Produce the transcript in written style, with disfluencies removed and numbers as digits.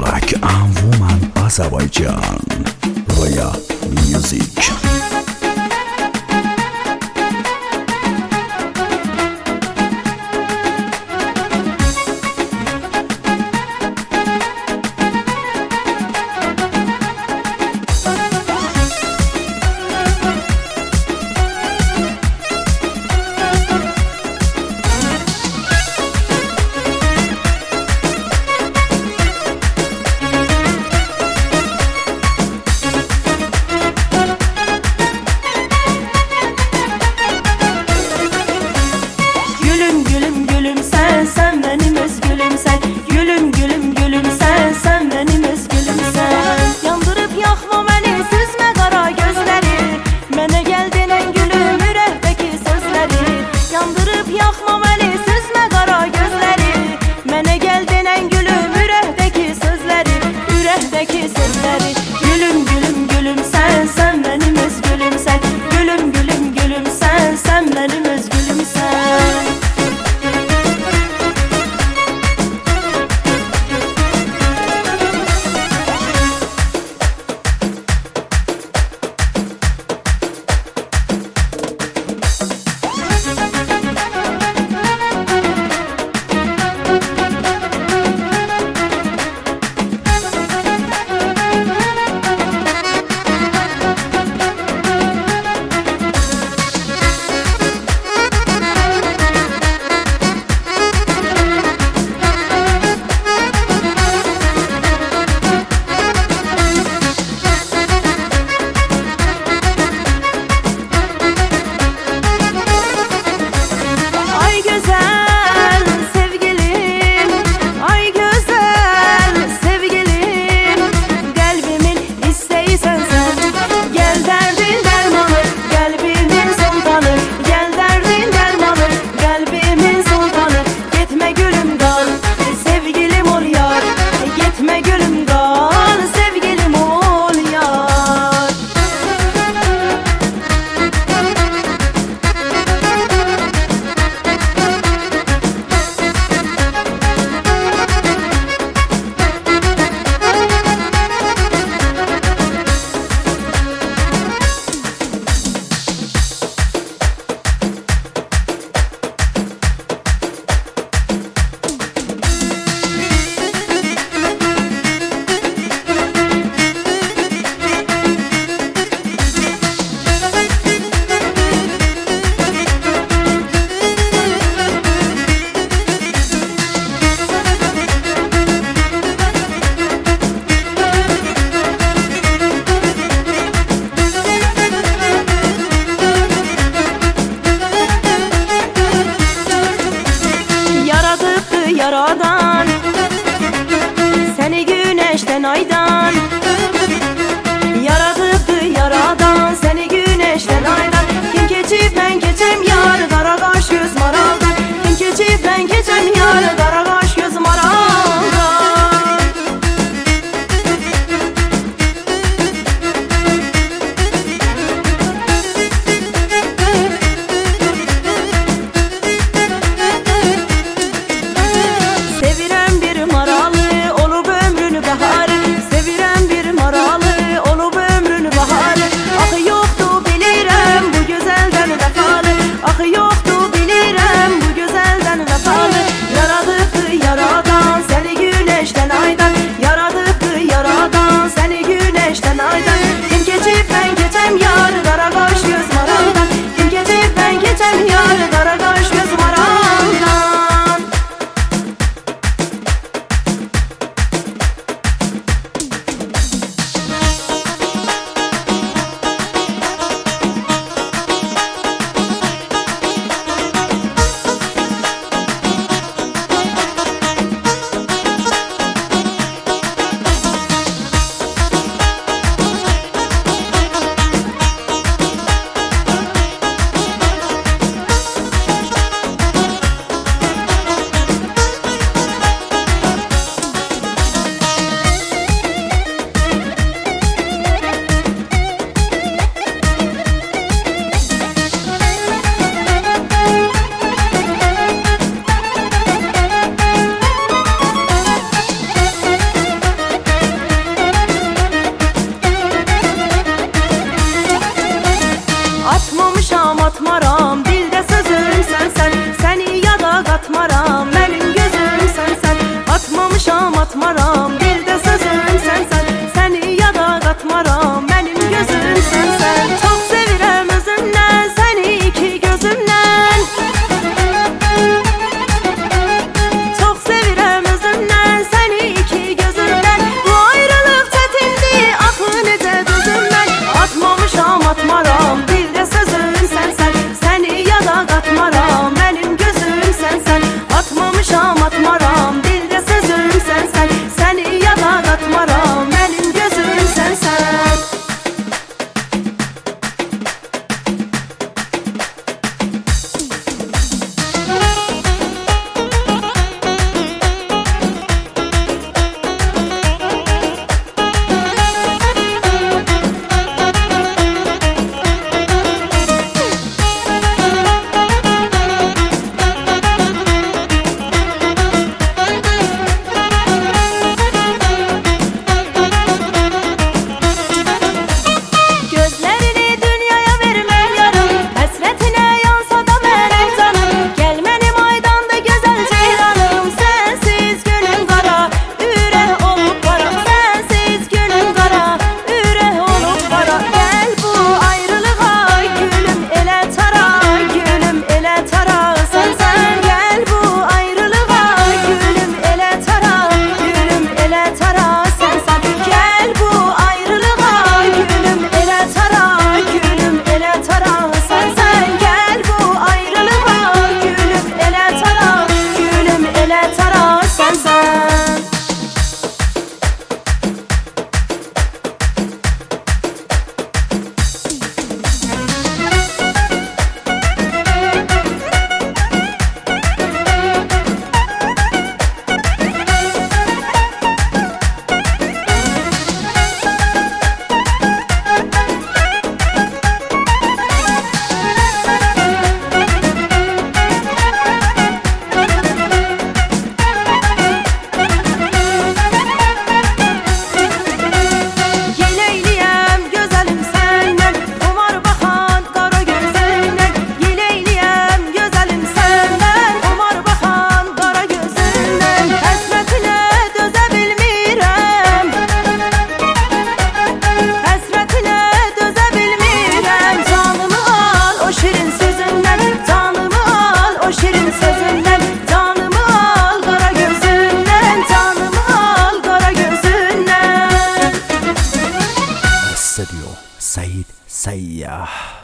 Black and Woman Azerbaijan Roya Music. Sen benim özgülüm sen. Gülüm gülüm gülüm sen benim özgülüm sen. Yandırıp yakma beni, süzme kara gözleri. Mene geldin en gülüm, yürekteki sözleri. Yandırıp yakma beni, süzme kara gözleri. Mene geldin en gülüm, yürekteki sözleri. Yürekteki sözleri. Gülüm gülüm gülüm sen benim özgülüm sen. Gülüm gülüm gülüm sen benim özgülüm sen. Yaradan seni güneşten aydan, yaradıktı yaradan seni güneşten aydan. Kim keçip ben keçem yar, kara kaş göz maraldan. Kim keçip ben keçem yar, kara kaş göz maraldan. Sevirem bir maralı olup ömrünü baharı. Sevirem bir maralı olup ömrünü baharı. Ah yoktu bilirem bu güzelden vefalı. Ah yoktu bilirem bu güzelden vefalı. Yaradıktı atmaram, mənim gözüm sənsən. Atmamışam, atmaram, dildə sözüm sənsən. Səni yada qatmaram, mənim gözüm sənsən. Çox sevirəm özümdən, səni iki gözümdən. Çox sevirəm özümdən, səni iki gözümdən. Bu ayrılıq çətindir, axı necə dözümdən. Atmamışam, atmaram, dildə sözüm sənsən. Səni yada qatmaram, mənim gözüm sənsən. Atmamışam, atmaram, dildə sözüm sənsən. Səni yada qatmaram, mənim gözüm sənsən. Gözlərini dünyaya vermək yarım, həsrətinə yansa da mənə canım. Gəl mənim aydanda gözəl ceyranım, sənsiz günüm qara, ürək olub qara. Sənsiz günüm qara, ürək olub qara. Gəl bu ayrılığa gülüm elə tara, gülüm elə tara. Sənsən gəl bu ayrılığa gülüm elə tara, gülüm elə tara. Sənsən gəl bu ayrılığa gülüm elə tara, gülüm elə tara. Sənsən gəl bu ayrılığa gülüm elə tara, gülüm elə tara. Sənsən Yeleyliyəm gözəlim səndən, umar baxan qara gözündən. Yeleyliyəm gözəlim səndən, umar baxan qara gözündən. Həsrətinə dözə bilmirəm, həsrətinə dözə bilmirəm. Canımı al o şirin sözündən, canımı al o şirin sözündən. Canımı al qara gözündən, canımı al qara gözündən. استوديو سعيد سياح.